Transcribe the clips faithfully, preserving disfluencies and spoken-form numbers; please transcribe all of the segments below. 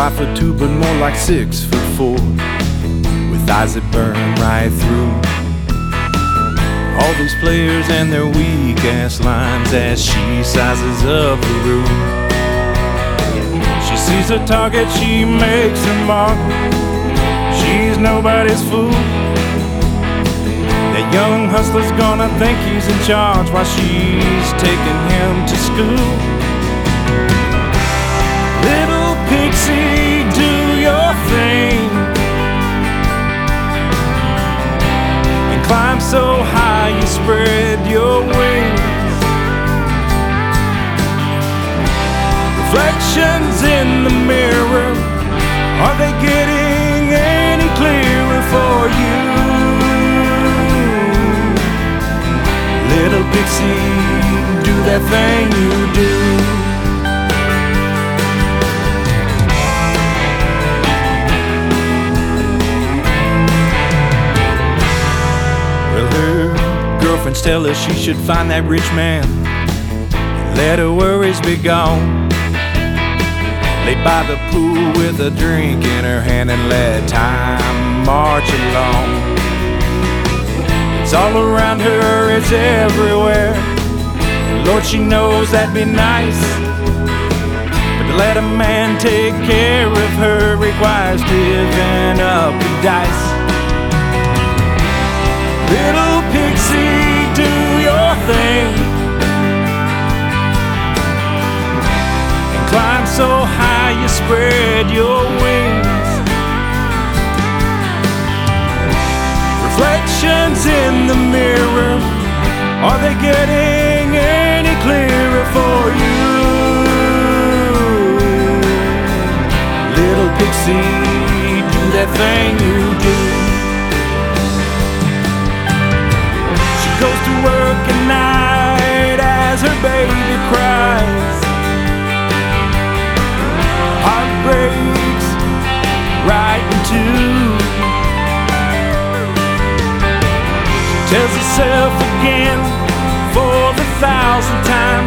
five foot two, but more like six foot four, with eyes that burn right through all these players and their weak-ass lines as she sizes up the room. She sees a target, she makes her mark. She's nobody's fool. That young hustler's gonna think he's in charge while she's taking him to school. Little pixie, do your thing and climb so high you spread your wings. Reflections in the mirror, are they getting any clearer for you? Little pixie, do that thing you do. Well, her girlfriends tell her she should find that rich man and let her worries be gone. Lay by the pool with a drink in her hand and let time march along. It's all around her, it's everywhere. And Lord, she knows that'd be nice, but to let a man take care of her requires giving up the dice. Little pixie, do your thing and climb so high you spread your wings. Reflections in the mirror, are they getting any clearer for you? Little pixie, do that thing you do. She goes to work at night as her baby cries. Heart breaks right in two. Tells herself again for the thousandth time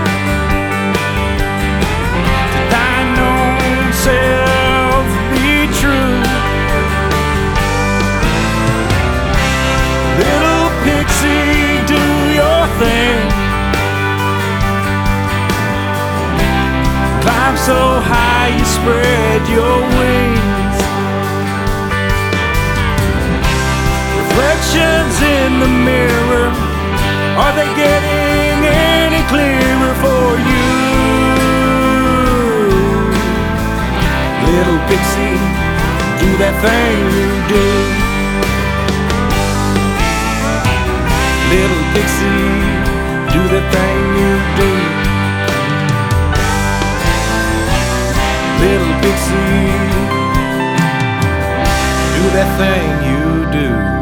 to thine own self be true. Little pixie, do your thing, climb so high you spread your wings. Reflections in the mirror, are they getting any clearer for you? Little pixie, do that thing you do. Little pixie, do that thing you do. Little pixie, do that thing you do.